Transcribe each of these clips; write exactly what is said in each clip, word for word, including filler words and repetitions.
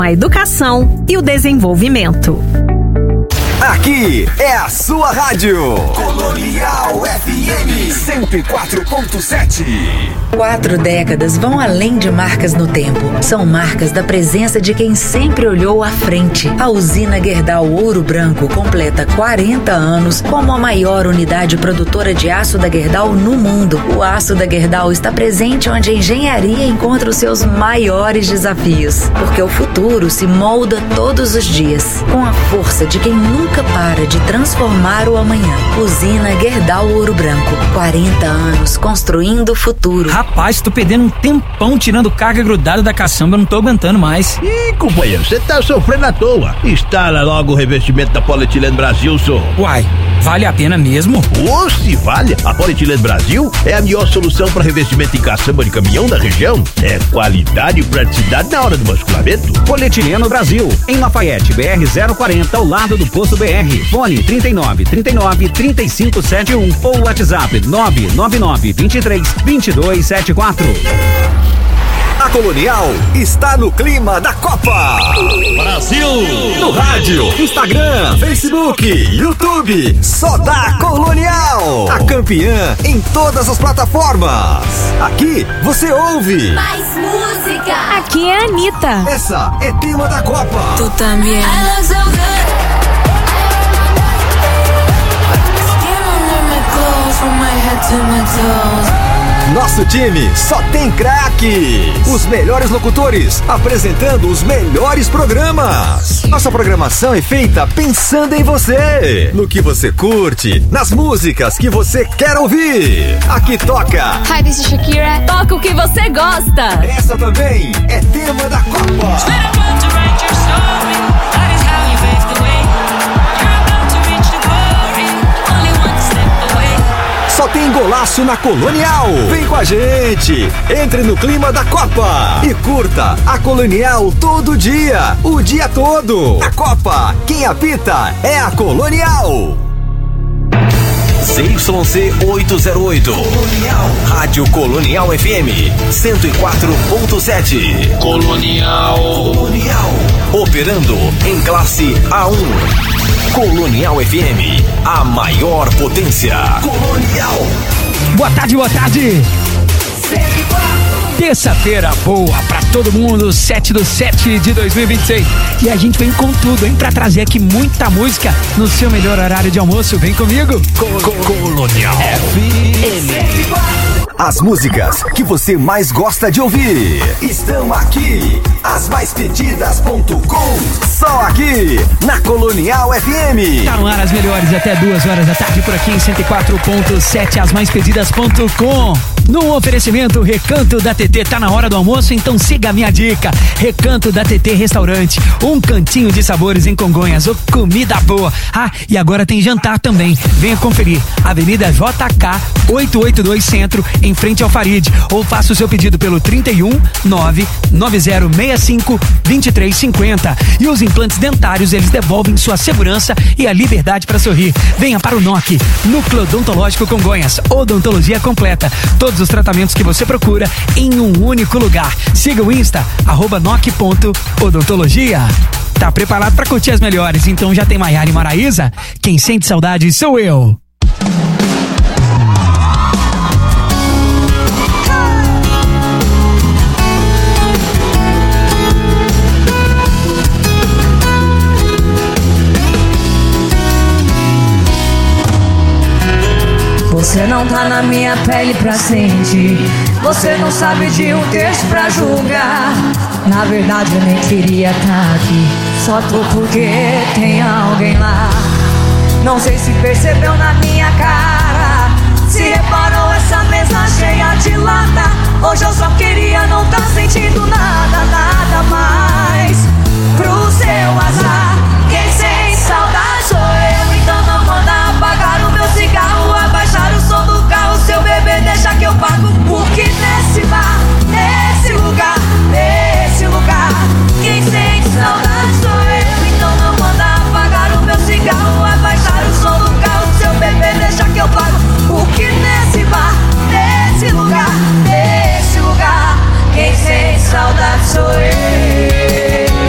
a educação e o desenvolvimento. Aqui é a sua rádio Colonial F M cento e quatro ponto sete. Quatro décadas vão além de marcas no tempo. São marcas da presença de quem sempre olhou à frente. A usina Gerdau Ouro Branco completa quarenta anos como a maior unidade produtora de aço da Gerdau no mundo. O aço da Gerdau está presente onde a engenharia encontra os seus maiores desafios. Porque o futuro se molda todos os dias, com a força de quem nunca para de transformar o amanhã. Usina Gerdau Ouro Branco. quarenta anos construindo o futuro. Rapaz, tô perdendo um tempão tirando carga grudada da caçamba, eu não tô aguentando mais. Ih, companheiro, você tá sofrendo à toa. Instala logo o revestimento da Polietileno Brasil, senhor. Uai, vale a pena mesmo? Ô, se vale! A Polietileno Brasil é a melhor solução para revestimento em caçamba de caminhão da região. É qualidade e praticidade na hora do basculamento. Polietileno Brasil, em Lafayette, B R zero quarenta, ao lado do posto B R. Fone trinta e nove, trinta e nove, trinta e cinco setenta e um ou WhatsApp nove nove nove, vinte e três, vinte e dois setenta e quatro. A Colonial está no clima da Copa Brasil! No rádio, Instagram, Facebook, YouTube, só dá Colonial. A campeã em todas as plataformas. Aqui você ouve mais música. Aqui é a Anitta. Essa é tema da Copa. Tu também. Nosso time só tem craques. Os melhores locutores apresentando os melhores programas. Nossa programação é feita pensando em você, no que você curte, nas músicas que você quer ouvir. Aqui toca Hi, this is Shakira. Toca o que você gosta. Essa também é tema da Copa. Só tem golaço na Colonial. Vem com a gente. Entre no clima da Copa e curta a Colonial todo dia, o dia todo. A Copa, quem apita é a Colonial. Z Y C oitocentos e oito. Colonial. Rádio Colonial F M cento e quatro ponto sete. Colonial. Colonial. Operando em classe A um. Colonial F M, a maior potência. Colonial. Boa tarde, boa tarde. Terça-feira boa pra todo mundo, sete do sete de dois mil e vinte e seis. E a gente vem com tudo, hein? Pra trazer aqui muita música no seu melhor horário de almoço. Vem comigo. Colonial F M. As músicas que você mais gosta de ouvir estão aqui. As mais pedidas ponto com. Só aqui na Colonial F M. Tá no ar as melhores até duas horas da tarde por aqui em cento e quatro ponto sete, as mais pedidas ponto com. No oferecimento Recanto da T T, tá na hora do almoço, então siga a minha dica. Recanto da T T Restaurante, um cantinho de sabores em Congonhas, oh, comida boa. Ah, e agora tem jantar também. Venha conferir. Avenida J K oitocentos e oitenta e dois Centro, em frente ao Farid. Ou faça o seu pedido pelo trinta e um, nove nove zero seis cinco, dois três cinco zero. E os implantes dentários, eles devolvem sua segurança e a liberdade para sorrir. Venha para o N O C, Núcleo Odontológico Congonhas, odontologia completa. Todos os tratamentos que você procura em um único lugar. Siga o Insta, arroba noc ponto odontologia. Tá preparado para curtir as melhores? Então já tem Maiara e Maraísa? Quem sente saudade sou eu. Você não tá na minha pele pra sentir. Você não sabe de um texto pra julgar. Na verdade eu nem queria tá aqui. Só tô porque tem alguém lá. Não sei se percebeu na minha cara, se reparou essa mesa cheia de lata. Hoje eu só queria não tá sentindo nada, nada mais. Pro seu azar, quem sente saudade sou eu. Então não manda apagar o meu cigarro, abaixar o som do carro. Seu bebê deixa que eu pago. Porque nesse bar, nesse lugar, nesse lugar, quem sente saudade sou eu. Então não manda apagar o meu cigarro, abaixar o som do carro. Seu bebê deixa que eu pago. Porque nesse bar, nesse lugar, nesse lugar, quem sente saudade sou eu.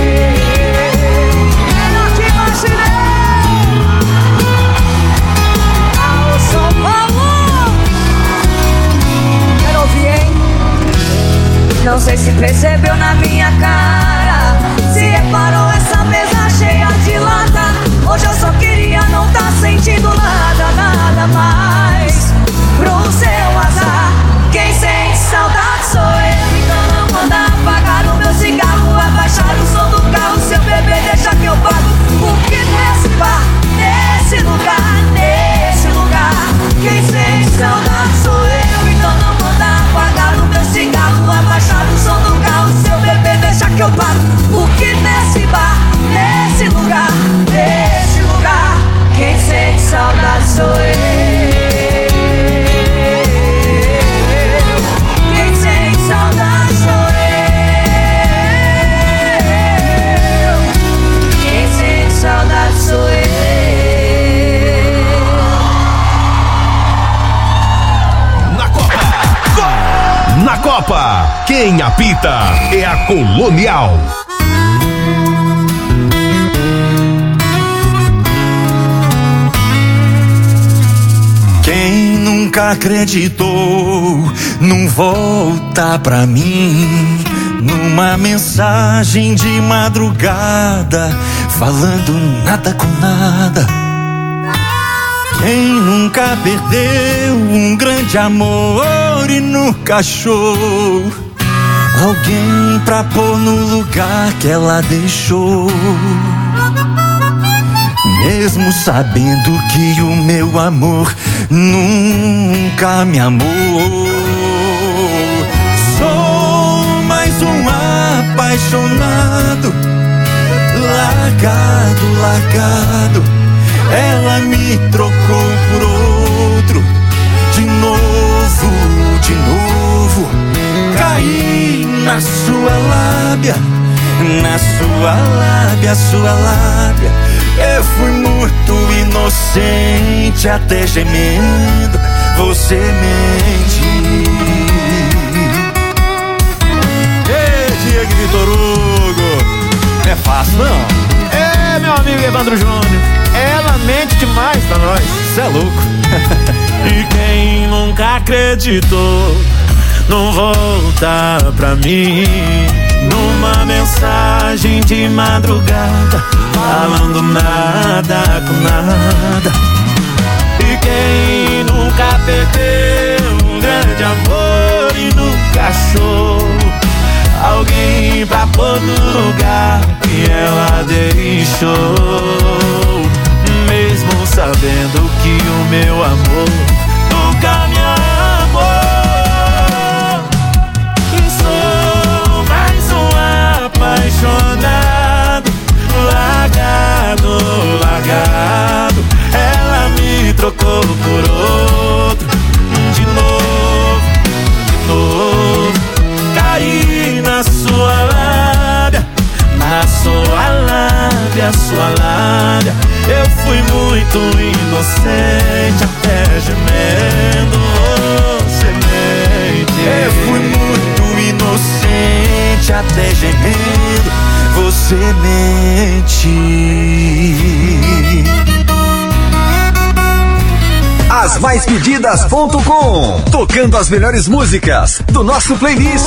Quem apita é a Colonial. Quem nunca acreditou não volta pra mim, numa mensagem de madrugada, falando nada com nada. Quem nunca perdeu um grande amor e nunca achou alguém pra pôr no lugar que ela deixou, mesmo sabendo que o meu amor nunca me amou. Sou mais um apaixonado, largado, largado. Ela me trocou por outro, de novo, de novo. Caí na sua lábia, na sua lábia, sua lábia. Eu fui muito inocente, até gemendo você mente. Ei, Diego Vitor Hugo, é fácil não? É, meu amigo Evandro Júnior, ela mente demais pra nós, cê é louco. E quem nunca acreditou não volta pra mim, numa mensagem de madrugada, falando nada com nada. E quem nunca perdeu um grande amor e nunca achou alguém pra pôr no lugar que ela deixou, mesmo sabendo que o meu amor nunca me amou. Sou mais um apaixonado, largado, largado. Ela me trocou por outro, de novo, de novo. Caí na sua lábia, na sua lábia, sua lábia. Eu fui muito inocente, até gemendo você mente. Eu fui muito inocente, até gemendo você mente. As mais pedidas ponto com, tocando as melhores músicas do nosso playlist.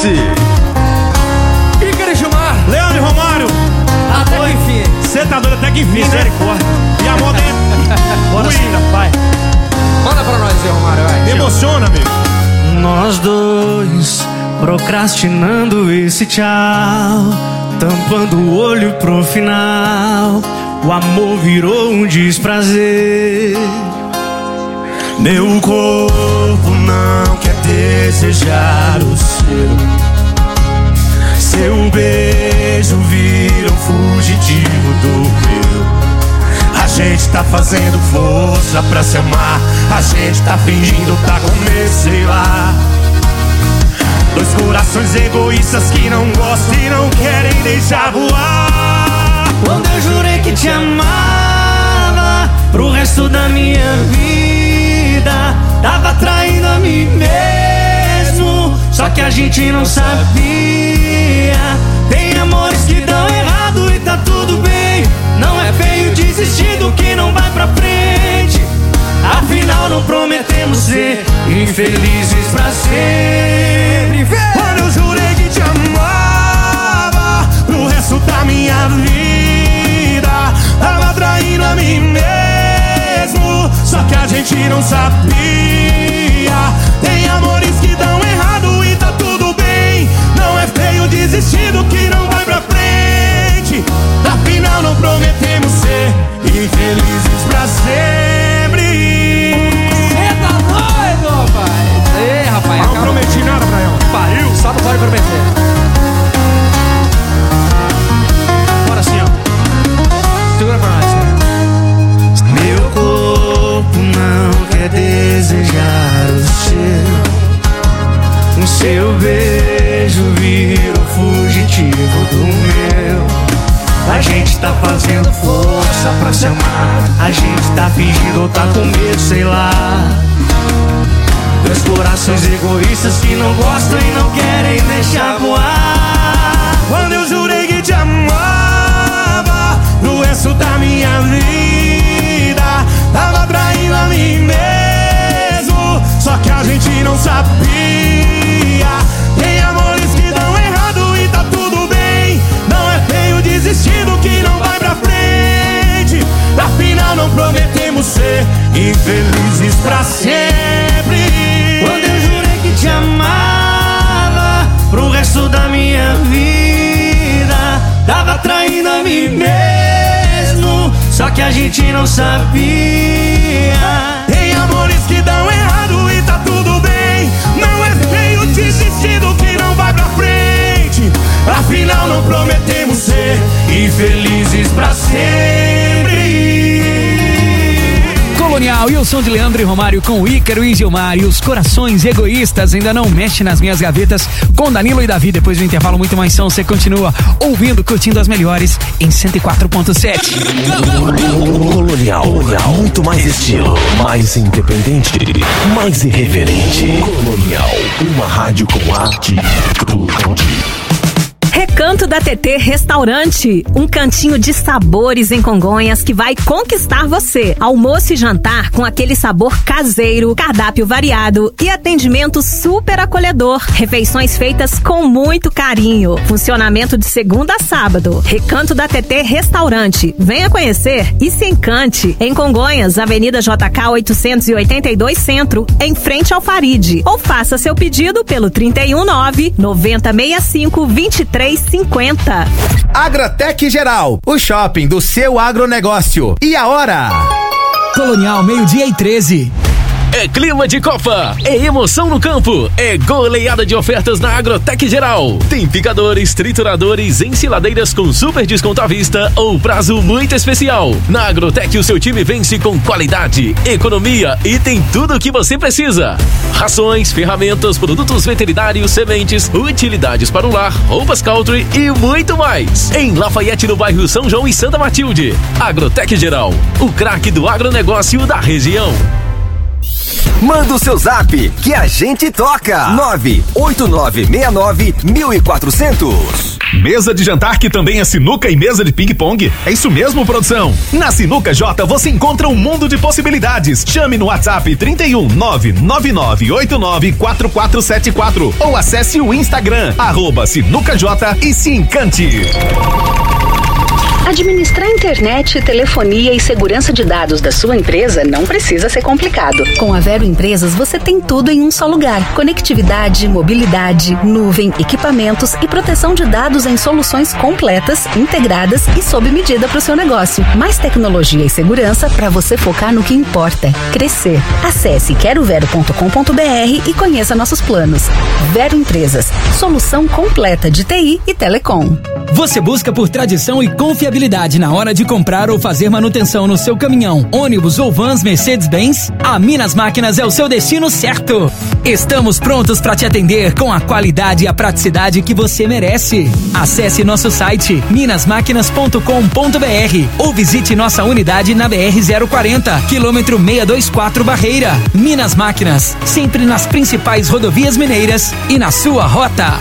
Ícaro Gilmar, Leandro Romário, até que enfim. Você tá doido até que enfim, misericórdia. E a moda é... Bora sim, pai. Manda pra nós, Zé Romário, vai. Emociona, amigo. Nós dois procrastinando esse tchau, tampando o olho pro final. O amor virou um desprazer. Meu corpo não quer desejar o seu. Seu beijo vira um fugitivo do meu. A gente tá fazendo força pra se amar. A gente tá fingindo tá com medo, sei lá. Dois corações egoístas que não gostam e não querem deixar voar. Quando eu jurei que te amava pro resto da minha vida, tava traindo a mim mesmo, só que a gente não sabia. Tem amores que dão errado e tá tudo bem. Não é feio desistir do que não vai pra frente. Afinal não prometemos ser infelizes pra sempre. Quando eu jurei que te amava pro resto da minha vida, tava traindo a mim mesmo, só que a gente não sabia. Tem amores que dão errado e tá tudo bem. Não é feio desistir do que não vai pra frente. Afinal não prometemos ser infelizes pra sempre. Cê tá doido, rapaz? Ei, rapaz, não acaba... prometi nada pra ela. Pariu, só não pode prometer. Bora assim, ó. Segura pra nós, cara. Meu corpo não quer desejar o seu. O seu beijo vira o fugitivo do meu. A gente tá fazendo força pra se amar. A gente tá fingindo ou tá com medo, sei lá. Dois corações egoístas que não gostam e não querem deixar voar. Quando eu jurei que te amava pro resto da minha vida, tava traindo a mim mesmo, só que a gente não sabia. Tem amores que dão errado e tá tudo bem. Não é feio desistir do que não vai pra frente. Afinal não prometemos ser infelizes pra sempre. Quando eu jurei que te amava pro resto da minha vida, tava traindo a mim mesmo, só que a gente não sabia. Tem amores que dão errado e tá tudo bem. Não é feio desistir do que não vai pra frente. Afinal não prometemos ser infelizes pra sempre. Colonial e o som de Leandro e Romário com o Ícaro e Gilmar. E os corações egoístas ainda não mexem nas minhas gavetas com Danilo e Davi. Depois do intervalo, muito mais som. Você continua ouvindo, curtindo as melhores em cento e quatro ponto sete. Colonial, Colonial, muito mais estilo, mais independente, mais irreverente. Colonial, uma rádio com arte e cultura. Recanto da T T Restaurante, um cantinho de sabores em Congonhas que vai conquistar você. Almoço e jantar com aquele sabor caseiro, cardápio variado e atendimento super acolhedor. Refeições feitas com muito carinho. Funcionamento de segunda a sábado. Recanto da T T Restaurante. Venha conhecer e se encante. Em Congonhas, Avenida J K oitocentos e oitenta e dois Centro, em frente ao Faride. Ou faça seu pedido pelo trinta e um nove, noventa sessenta e cinco, vinte e três cinquenta. Agrotec Geral, o shopping do seu agronegócio. E a hora? Colonial, meio-dia e treze. É clima de Copa, é emoção no campo, é goleada de ofertas na Agrotec Geral. Tem picadores, trituradores, ensiladeiras com super desconto à vista ou prazo muito especial. Na Agrotec o seu time vence com qualidade, economia e tem tudo o que você precisa. Rações, ferramentas, produtos veterinários, sementes, utilidades para o lar, roupas country e muito mais. Em Lafayette, no bairro São João e Santa Matilde. Agrotec Geral, o craque do agronegócio da região. Manda o seu zap que a gente toca. nove oito nove seis nove um quatro zero zero. Mesa de jantar que também é sinuca e mesa de ping-pong? É isso mesmo, produção? Na Sinuca J você encontra um mundo de possibilidades. Chame no WhatsApp trinta e um nove nove nove oito nove quatro quatro sete quatro ou acesse o Instagram, arroba Sinuca J e se encante. Administrar internet, telefonia e segurança de dados da sua empresa não precisa ser complicado. Com a Vero Empresas você tem tudo em um só lugar. Conectividade, mobilidade, nuvem, equipamentos e proteção de dados em soluções completas, integradas e sob medida para o seu negócio. Mais tecnologia e segurança para você focar no que importa, crescer. Acesse quero vero ponto com ponto br e conheça nossos planos. Vero Empresas, solução completa de T I e telecom. Você busca por tradição e confiabilidade na hora de comprar ou fazer manutenção no seu caminhão, ônibus ou vans Mercedes-Benz? A Minas Máquinas é o seu destino certo. Estamos prontos para te atender com a qualidade e a praticidade que você merece. Acesse nosso site minas máquinas ponto com ponto br ou visite nossa unidade na B R zero quarenta, quilômetro seiscentos e vinte e quatro Barreira. Minas Máquinas, sempre nas principais rodovias mineiras e na sua rota.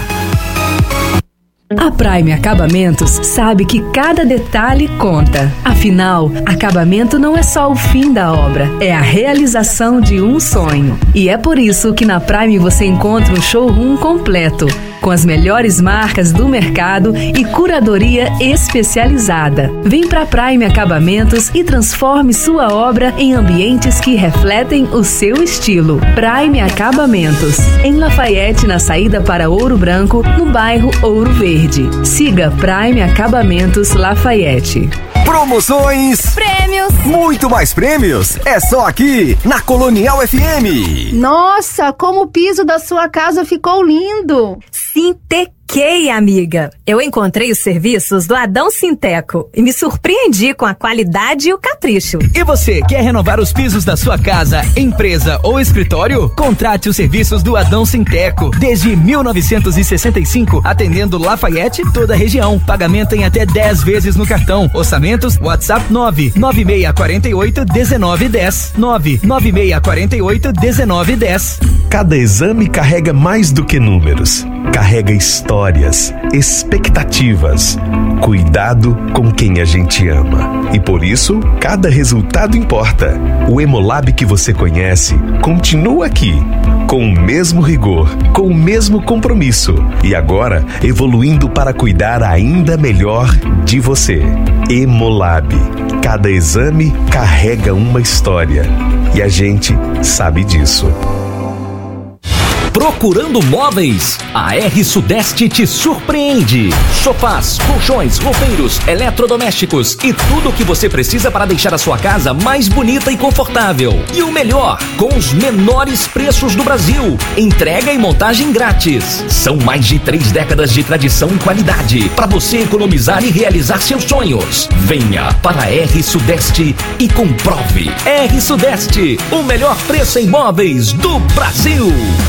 A Prime Acabamentos sabe que cada detalhe conta. Afinal, acabamento não é só o fim da obra, é a realização de um sonho. E é por isso que na Prime você encontra um showroom completo, com as melhores marcas do mercado e curadoria especializada. Vem pra Prime Acabamentos e transforme sua obra em ambientes que refletem o seu estilo. Prime Acabamentos, em Lafayette, na saída para Ouro Branco, no bairro Ouro Verde. Siga Prime Acabamentos Lafayette. Promoções, prêmios, muito mais prêmios, é só aqui na Colonial F M. Nossa, como o piso da sua casa ficou lindo. Sintequei, amiga. Eu encontrei os serviços do Adão Sinteco e me surpreendi com a qualidade e o capricho. E você, quer renovar os pisos da sua casa, empresa ou escritório? Contrate os serviços do Adão Sinteco. Desde mil novecentos e sessenta e cinco, atendendo Lafayette e toda a região. Pagamento em até dez vezes no cartão. Orçamentos, WhatsApp nove nove seis quatro oito um nove um zero nove nove nove seis quatro oito um nove um zero. Cada exame carrega mais do que números. Carrega histórias, expectativas, cuidado com quem a gente ama. E por isso, cada resultado importa. O Hemolab que você conhece continua aqui, com o mesmo rigor, com o mesmo compromisso e agora evoluindo para cuidar ainda melhor de você. Hemolab. Cada exame carrega uma história e a gente sabe disso. Procurando móveis? A R Sudeste te surpreende. Sofás, colchões, roupeiros, eletrodomésticos e tudo o que você precisa para deixar a sua casa mais bonita e confortável. E o melhor, com os menores preços do Brasil. Entrega e montagem grátis. São mais de três décadas de tradição e qualidade para você economizar e realizar seus sonhos. Venha para a R Sudeste e comprove. R Sudeste, o melhor preço em móveis do Brasil.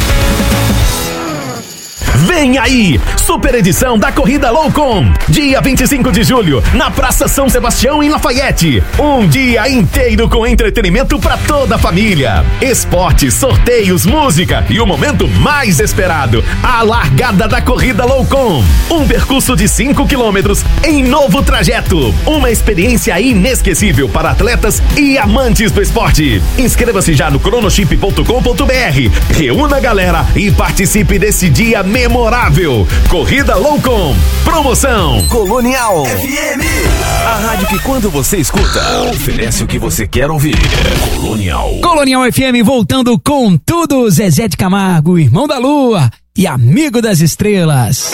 Vem aí, super edição da Corrida Loucom, dia vinte e cinco de julho, na Praça São Sebastião, em Lafayette. Um dia inteiro com entretenimento para toda a família. Esportes, sorteios, música e o momento mais esperado, a largada da Corrida Loucom. Um percurso de cinco quilômetros em novo trajeto. Uma experiência inesquecível para atletas e amantes do esporte. Inscreva-se já no cronochip ponto com ponto br. Reúna a galera e participe desse dia memorável. Corrida Loucom. Promoção Colonial F M. A rádio que quando você escuta, oferece o que você quer ouvir. Colonial. Colonial F M voltando com tudo. Zezé de Camargo, irmão da lua e amigo das estrelas.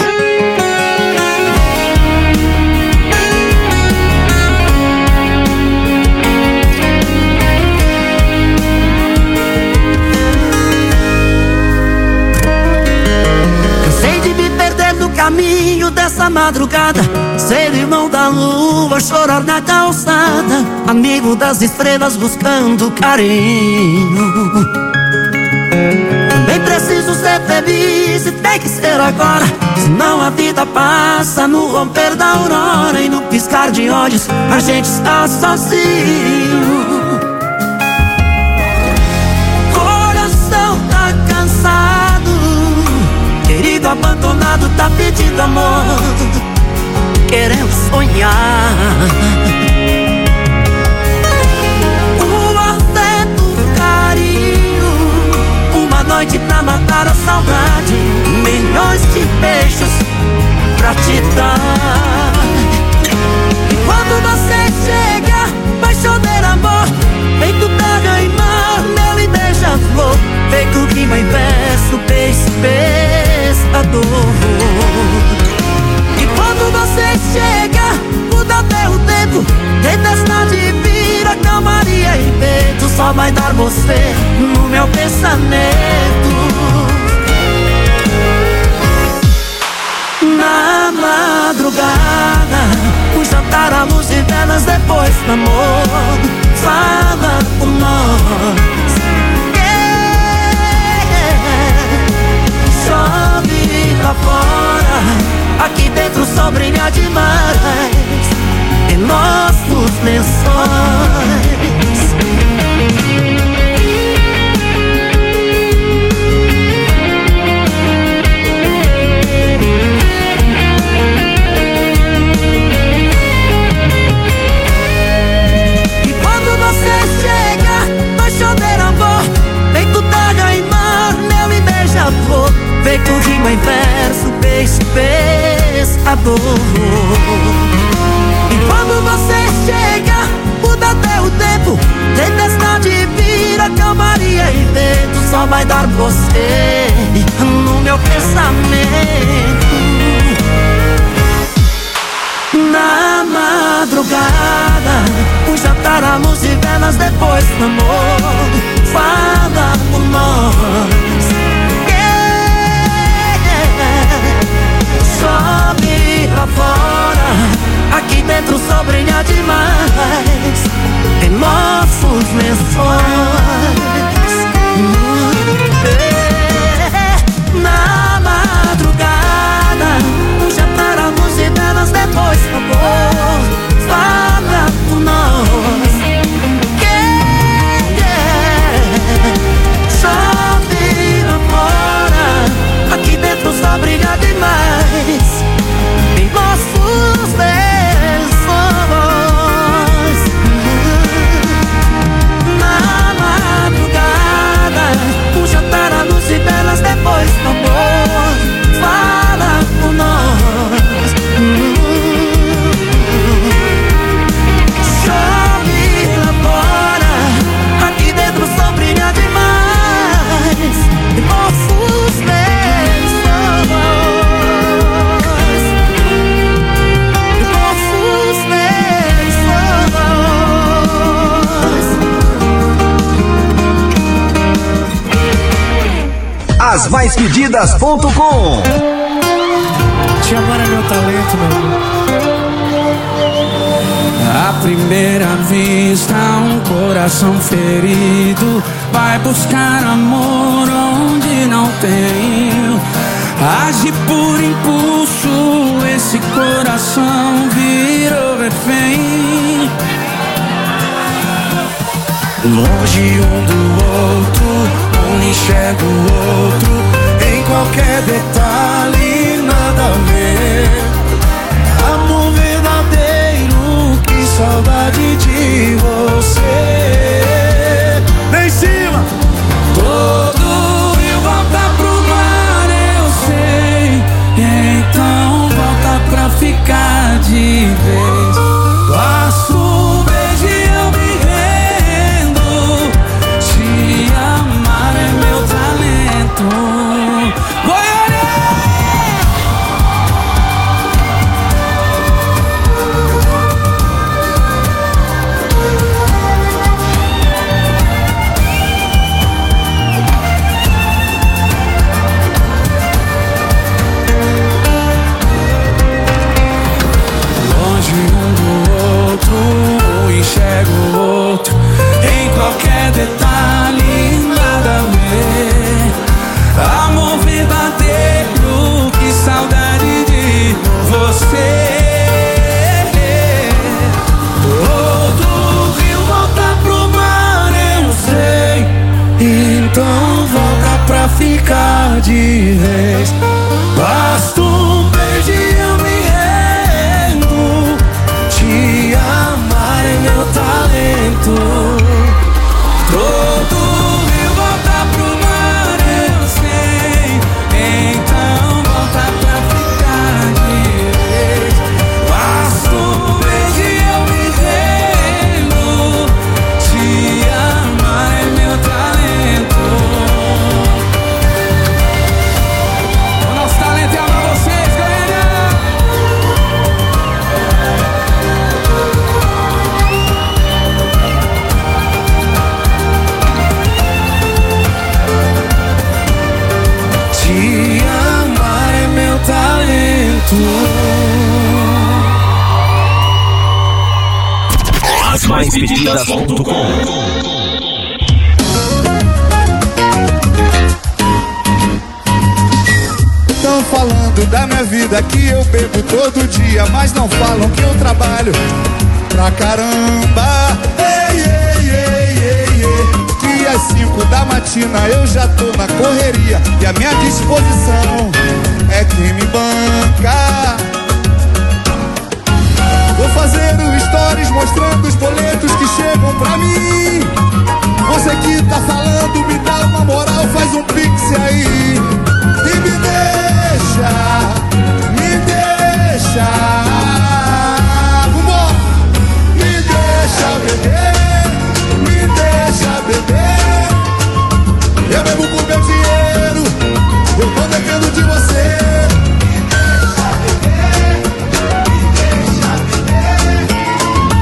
Caminho dessa madrugada, ser irmão da lua, chorar na calçada, amigo das estrelas buscando carinho. Também preciso ser feliz e tem que ser agora, senão a vida passa no romper da aurora e no piscar de olhos a gente está sozinho. Coração tá cansado, querido abandonado tá pedindo amor, querendo sonhar. O afeto, o carinho, uma noite pra matar a saudade, milhões de beijos pra te dar. E quando você chega, vai chover amor, feito daga e mar, mel e beija-flor, feito rima e verso, beijo, pescador. E quando você chega, muda até o tempo, tempestade vira calmaria e vento, só vai dar você no meu pensamento. Na madrugada, um jantar à luz de velas depois do amor, fala por nós. Chove lá fora, aqui dentro o sol brilha demais em nossos lençóis. E quando você chega, vai chover amor, feito daga e mar, mel e beija-flor, feito rima em verso, peixe, pescador. E quando você chega, muda até o tempo, tempestade vira calmaria e vento, só vai dar você no meu pensamento. Na madrugada, um jantar à luz de velas depois do amor, fala por nós. Chove lá fora, aqui dentro o sol brilha demais em nossos lençóis. Na madrugada, um jantar à luz de velas depois do amor, fala por nós. Yeah, yeah. Chove lá As mais pedidas ponto com. Te amar é meu talento, meu amor. À primeira vista, um coração ferido vai buscar amor onde não tem. Age por impulso, esse coração virou refém. Longe um do outro, um enxerga o outro, em qualquer detalhe nada a ver. Amor verdadeiro, que saudade de você. Lá em cima! Todo rio volta pro mar, eu sei. Então volta pra ficar de vez. Passo um beijo e eu me rendo. Te amar é meu talento. Goiânia! Um enxerga o outro, em qualquer detalhe nada a ver. Amor verdadeiro, que saudade de você. Todo rio volta pro mar, eu sei. Então volta pra ficar de vez. Basta um beijo e eu me rendo. Te amar é meu talento. Todo rio volta pro mar, eu sei. Então volta pra ficar de vez. Basta um beijo e eu me rendo. Te amar é meu talento. O nosso talento é amar vocês, galera. Te amar é meu talento. As mais pedidas ponto com. Tão falando da minha vida que eu bebo todo dia, mas não falam que eu trabalho pra caramba. Ei, ei, ei, ei, ei. E às cinco da matina eu já tô na correria, e a minha disposição é quem me banca. Vou fazer um stories mostrando os boletos que chegam pra mim. Você que tá falando, me dá uma moral, faz um pix aí. E me deixa, me deixa, vambora. Me deixa beber, me deixa beber. Eu bebo com meu dinheiro, eu tô devendo de você. Me deixa beber, me deixa beber.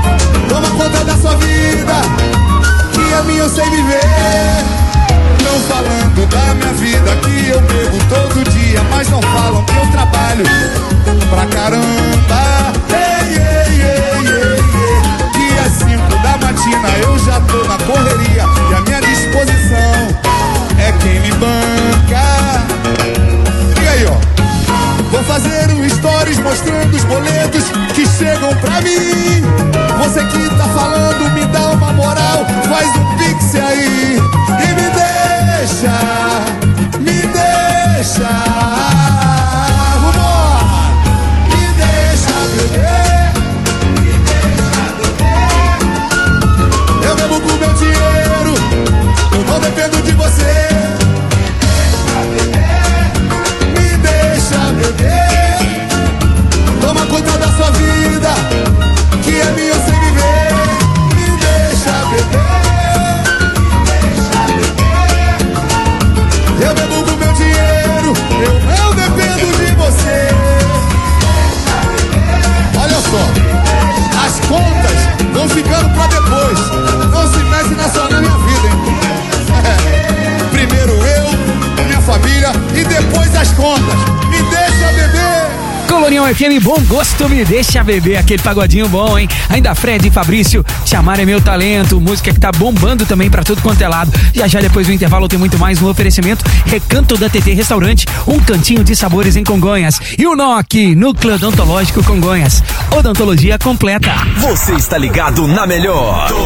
F M, bom gosto, me deixa beber aquele pagodinho bom, hein? Ainda Fred e Fabrício, Chamar é meu talento, música que tá bombando também pra tudo quanto é lado. Já já depois do intervalo tem muito mais no oferecimento Recanto da T T Restaurante, um cantinho de sabores em Congonhas. E o N O C, Núcleo Odontológico Congonhas, odontologia completa. Você está ligado na melhor. Tô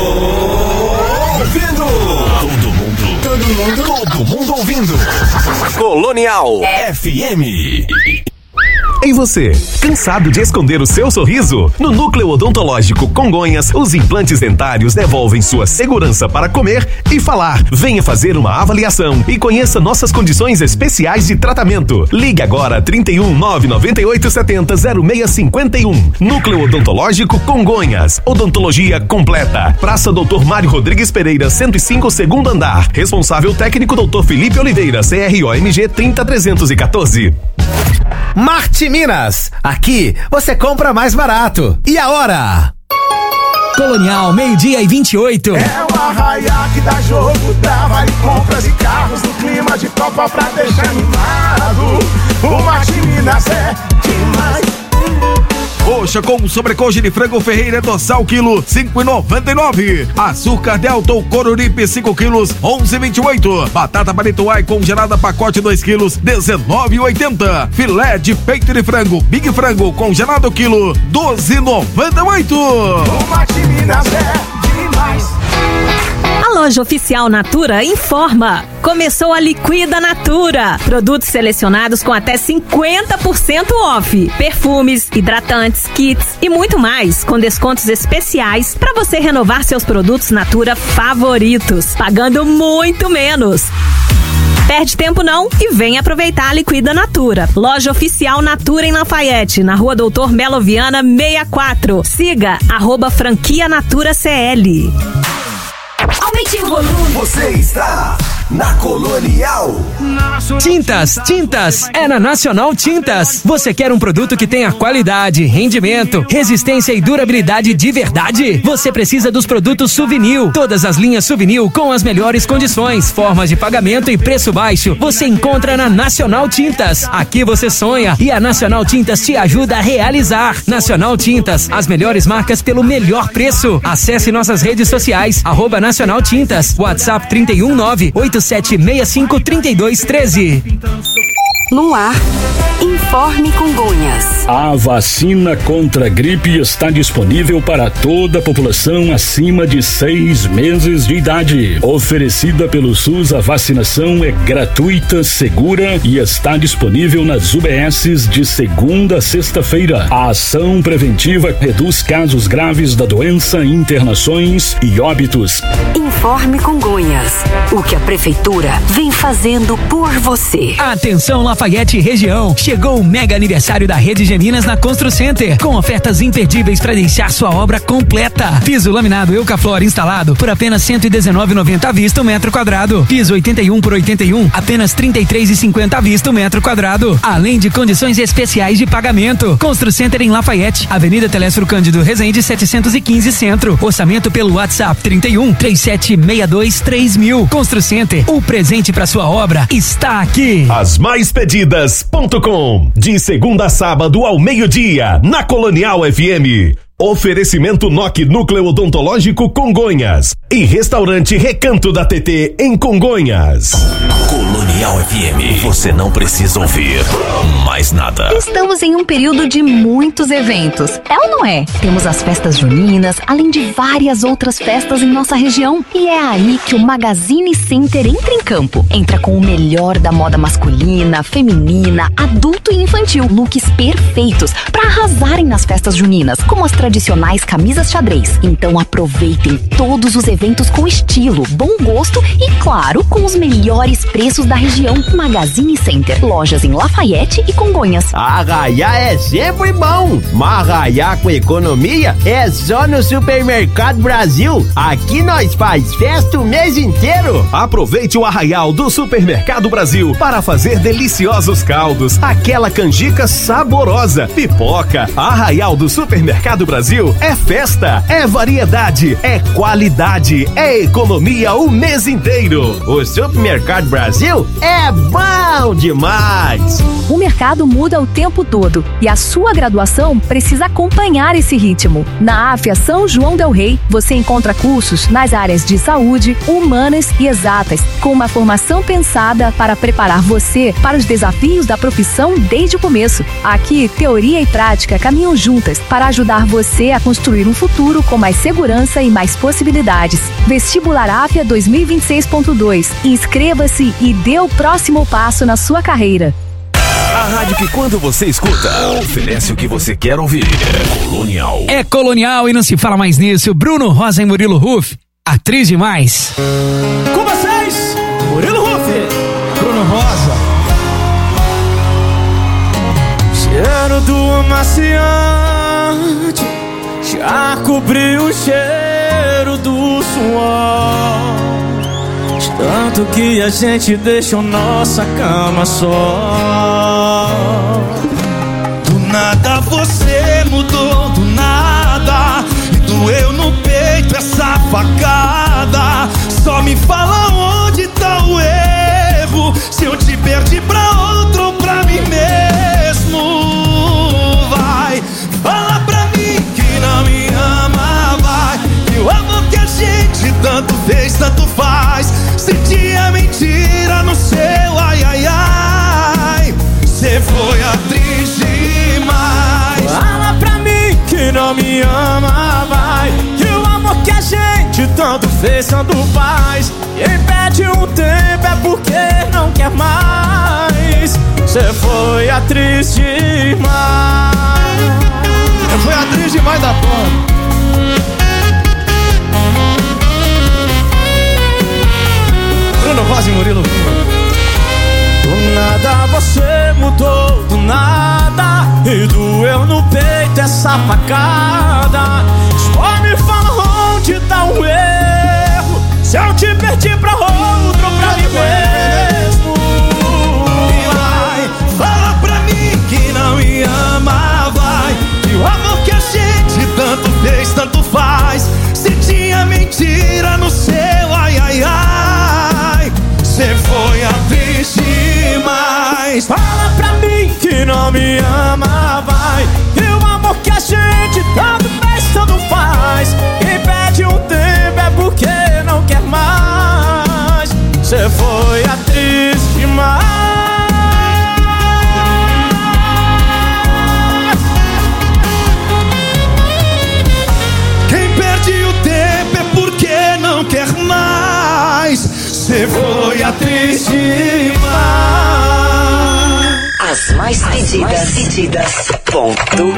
ouvindo. Todo mundo. Todo mundo. Todo mundo ouvindo. Colonial F M. Ei você, cansado de esconder o seu sorriso? No Núcleo Odontológico Congonhas, os implantes dentários devolvem sua segurança para comer e falar. Venha fazer uma avaliação e conheça nossas condições especiais de tratamento. Ligue agora trinta e um, nove nove oito sete zero, zero seis cinco um. Núcleo Odontológico Congonhas. Odontologia completa. Praça doutor Mário Rodrigues Pereira, cento e cinco, segundo andar. Responsável técnico doutor Felipe Oliveira, C R O M G trinta trezentos e quatorze. Marte Minas, aqui você compra mais barato. E a hora? Colonial, meio-dia e vinte e oito. É o Arraiá que dá jogo, dá vale compras e carros no clima de Copa pra deixar animado. O Marte Minas é demais. Coxa com sobrecoxa de frango Ferreira Dorsal quilo cinco e noventa e nove. Açúcar Delta ou Coruripe cinco quilos onze e vinte e oito. Batata Barituai congelada pacote dois quilos dezenove e oitenta. Filé de peito de frango Big Frango congelado quilo doze e noventa e oito. O Marte Minas é demais. A loja oficial Natura informa. Começou a Liquida Natura. Produtos selecionados com até cinquenta por cento off. Perfumes, hidratantes, kits e muito mais, com descontos especiais para você renovar seus produtos Natura favoritos, pagando muito menos. Perde tempo não e vem aproveitar a Liquida Natura. Loja oficial Natura em Lafayette, na rua Doutor Melo Viana sessenta e quatro. Siga, arroba franquia Natura C L. Aumente o volume. Você está na Colonial. Tintas, tintas, é na Nacional Tintas. Você quer um produto que tenha qualidade, rendimento, resistência e durabilidade de verdade? Você precisa dos produtos Suvinil. Todas as linhas Suvinil com as melhores condições, formas de pagamento e preço baixo. Você encontra na Nacional Tintas. Aqui você sonha e a Nacional Tintas te ajuda a realizar. Nacional Tintas, as melhores marcas pelo melhor preço. Acesse nossas redes sociais, arroba Nacional Tintas, WhatsApp trinta e um, nove oito sete seis cinco, três dois um três. No ar, Informe Congonhas. A vacina contra a gripe está disponível para toda a população acima de seis meses de idade. Oferecida pelo SUS, a vacinação é gratuita, segura e está disponível nas U B Ss de segunda a sexta-feira. A ação preventiva reduz casos graves da doença, internações e óbitos. Informe Congonhas. O que a prefeitura vem fazendo por você. Atenção, Lafayette região. Chegou o mega aniversário da Rede Geminas na Constru Center, com ofertas imperdíveis para deixar sua obra completa. Piso laminado Eucaflor instalado por apenas cento e dezenove reais e noventa centavos à vista o metro quadrado. Piso oitenta e um por oitenta e um, apenas trinta e três reais e cinquenta centavos à vista o metro quadrado. Além de condições especiais de pagamento. Constru Center em Lafayette, Avenida Telésforo Cândido Rezende setecentos e quinze Centro. Orçamento pelo WhatsApp trinta e um, trinta e sete sessenta e dois, três mil. Constru Center, o presente para sua obra está aqui. As mais pedidas ponto com, de segunda a sábado ao meio-dia, na Colonial F M. Oferecimento N O C Núcleo Odontológico Congonhas e Restaurante Recanto da T T em Congonhas. Colonial F M, você não precisa ouvir mais nada. Estamos em um período de muitos eventos, é ou não é? Temos as festas juninas, além de várias outras festas em nossa região. E é aí que o Magazine Center entra em campo. Entra com o melhor da moda masculina, feminina, adulto e infantil. Looks perfeitos para arrasarem nas festas juninas, como as tradicionais camisas xadrez. Então aproveitem todos os eventos com estilo, bom gosto e, claro, com os melhores preços da região. Magazine Center, lojas em Lafayette e Congonhas. Arraiá é sempre bom, mas arraiar com economia é só no Supermercado Brasil. Aqui nós faz festa o mês inteiro. Aproveite o arraial do Supermercado Brasil para fazer deliciosos caldos, aquela canjica saborosa, pipoca. Arraial do Supermercado Brasil é festa, é variedade, é qualidade, é economia o mês inteiro. O Supermercado Brasil Brasil é bom demais. O mercado muda o tempo todo e a sua graduação precisa acompanhar esse ritmo. Na AFIA São João del Rei, você encontra cursos nas áreas de saúde, humanas e exatas, com uma formação pensada para preparar você para os desafios da profissão desde o começo. Aqui, teoria e prática caminham juntas para ajudar você a construir um futuro com mais segurança e mais possibilidades. Vestibular AFIA dois mil e vinte e seis ponto dois. Inscreva-se e dê o próximo passo na sua carreira. A rádio que quando você escuta, oferece o que você quer ouvir. É Colonial. É Colonial e não se fala mais nisso. Bruno Rosa e Murilo Huff, atriz demais. Com vocês, Murilo Huff, Bruno Rosa. Cheiro do amaciante já cobriu o cheiro do suor. Tanto que a gente deixou nossa cama só. Do nada você mudou, do nada. E doeu no peito essa facada. Só me fala onde tá o erro. Se eu te perdi pra outro ou pra mim mesmo. Vai, fala pra mim que não me ama, vai. E o amor que a gente tanto fez, tanto faz. Sentia mentira no seu ai, ai, ai. Cê foi atriz demais. Fala pra mim que não me ama, vai. Que o amor que a gente tanto fez, tanto faz. Quem pede um tempo é porque não quer mais. Cê foi atriz demais. Cê foi atriz demais da porra. Bruno Rosa e Murilo. Do nada você mudou, do nada. E doeu no peito essa facada. Só me fala onde tá o erro. Se eu te perdi pra outro, pra mim mesmo. E vai, fala pra mim que não me ama, vai. E o amor que a gente tanto fez, tanto faz. Se tinha mentira no seu ai, ai, ai. Cê foi atriz demais. Fala pra mim que não me ama, vai. E o amor que a gente tanto fez, tanto faz. Quem pede um tempo é porque não quer mais. Cê foi atriz demais. Quem perde o tempo é porque não quer mais. Cê foi atriz demais. As mais pedidas, mais pedidas ponto com.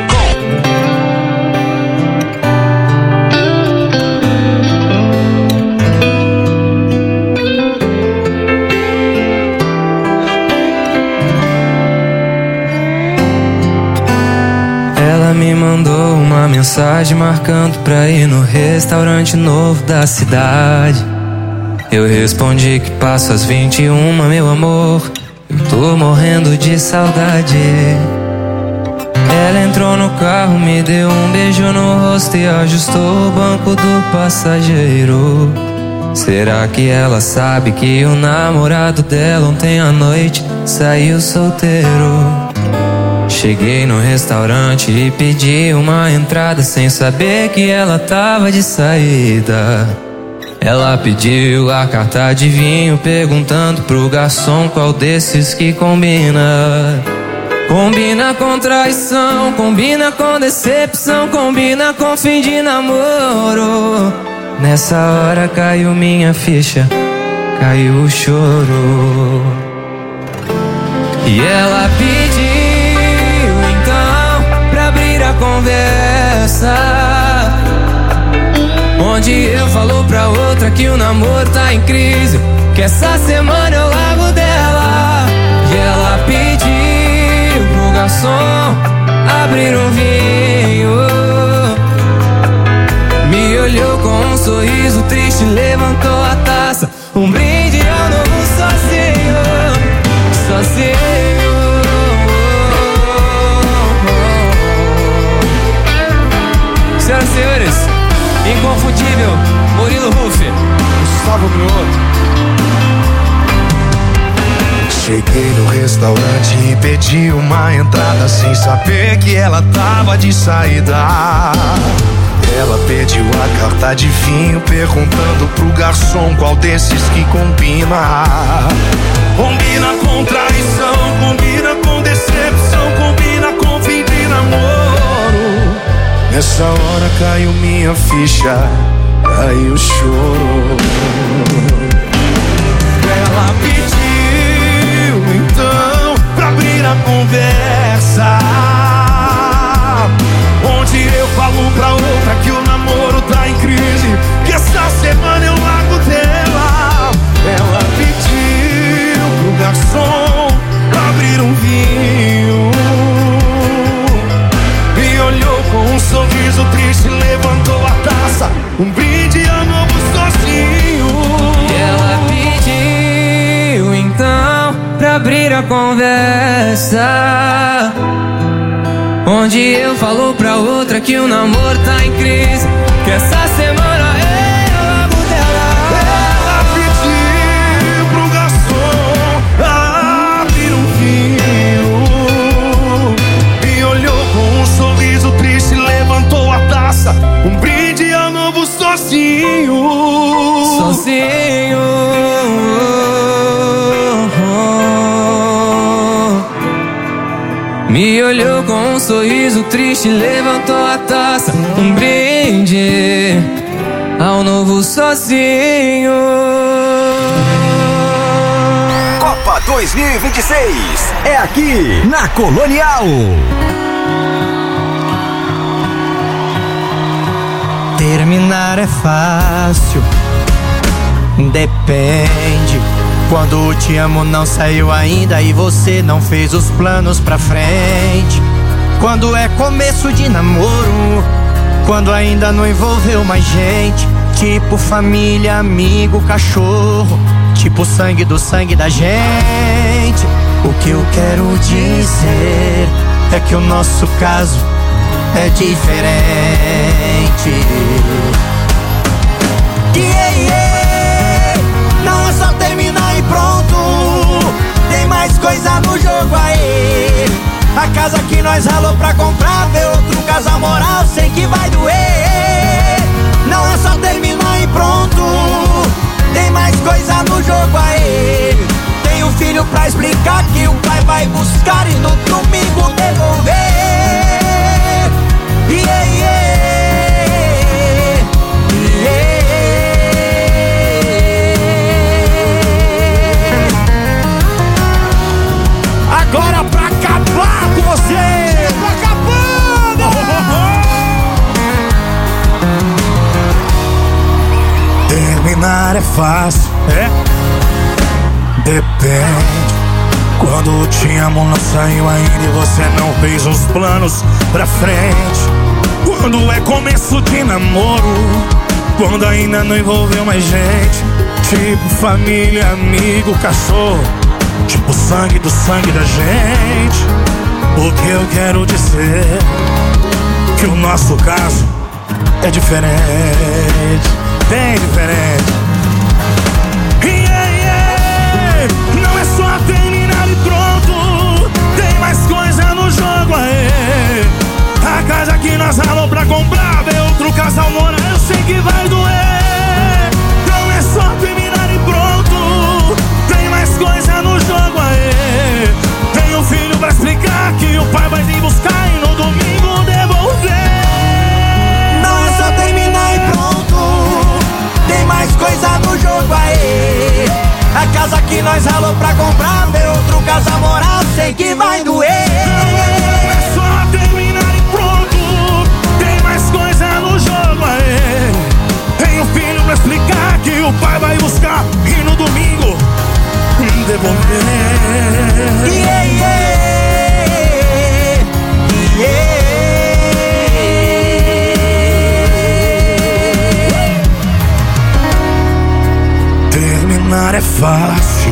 Ela me mandou uma mensagem marcando pra ir no restaurante novo da cidade. Eu respondi que passo às vinte e uma, meu amor. Eu tô morrendo de saudade. Ela entrou no carro, me deu um beijo no rosto e ajustou o banco do passageiro. Será que ela sabe que o namorado dela ontem à noite saiu solteiro? Cheguei no restaurante e pedi uma entrada sem saber que ela tava de saída. Ela pediu a carta de vinho, perguntando pro garçom qual desses que combina. Combina com traição, combina com decepção, combina com fim de namoro. Nessa hora caiu minha ficha, caiu o choro. E ela pediu então pra abrir a conversa, onde eu falo pra outra que o namoro tá em crise, que essa semana eu largo dela. E ela pediu pro garçom abrir um vinho, me olhou com um sorriso triste, levantou a taça, um brinde ao novo sozinho, sozinho. Senhoras e senhores, inconfundível Murilo Huff, Gustavo Mioto. Cheguei no restaurante e pedi uma entrada sem saber que ela tava de saída. Ela pediu a carta de vinho, perguntando pro garçom qual desses que combina. Combina com traição, combina com decepção, combina com fim de namoro. Nessa hora caiu minha ficha, caiu o choro. Ela pediu então pra abrir a conversa, onde eu falo pra outra que o namoro tá em crise, que essa semana eu largo dela. Ela pediu pro garçom abrir um vinho, me olhou com um sorriso triste, levantou a taça, um brinde a novo sozinho. Ela pediu então pra abrir a conversa, onde eu falo pra outra que o namoro tá em crise, que essa semana eu largo dela. Ela pediu pro garçom abrir um vinho, me olhou com um sorriso triste, levantou a taça, um brinde a novo sozinho. Sozinho. Me olhou com um sorriso triste, levantou a taça, um brinde ao novo sozinho. Copa dois mil e vinte e seis é aqui na Colonial. Terminar é fácil, depende. Quando o te amo não saiu ainda e você não fez os planos pra frente. Quando é começo de namoro, quando ainda não envolveu mais gente, tipo família, amigo, cachorro, tipo sangue do sangue da gente. O que eu quero dizer é que o nosso caso é diferente. Yeah, yeah. Não é só terminar e pronto, tem mais coisa no jogo aí. A casa que nós ralou pra comprar, ver outro casal moral, sei que vai doer. Não é só terminar e pronto, tem mais coisa no jogo aí. Tem um filho pra explicar que o pai vai buscar e no domingo devolver. Yeah, yeah. Agora pra acabar com você, tô acabando. Terminar é fácil, é? Depende. Quando te amo não saiu ainda e você não fez os planos pra frente. Quando é começo de namoro, quando ainda não envolveu mais gente, tipo família, amigo, cachorro, tipo sangue do sangue da gente. O que eu quero dizer que o nosso caso é diferente, bem diferente. Yeah, yeah. Não é só terminar e pronto, tem mais coisa no jogo aí. A casa que nós ralou pra comprar, ver outro casal morar, eu sei que vai doer. Não é só terminar e pronto, tem mais coisa no jogo aí. Tem um filho pra explicar que o pai vai vir buscar e no domingo devolver. Não é só terminar e pronto, tem mais coisa no jogo aí. A casa que nós ralou pra comprar, ver outro casal morar, sei que vai doer. Não é só terminar e pronto, tem mais coisa no jogo aí. Tem um filho pra explicar que o pai vai buscar e no domingo devolver. Yeah, yeah. Yeah. Terminar é fácil,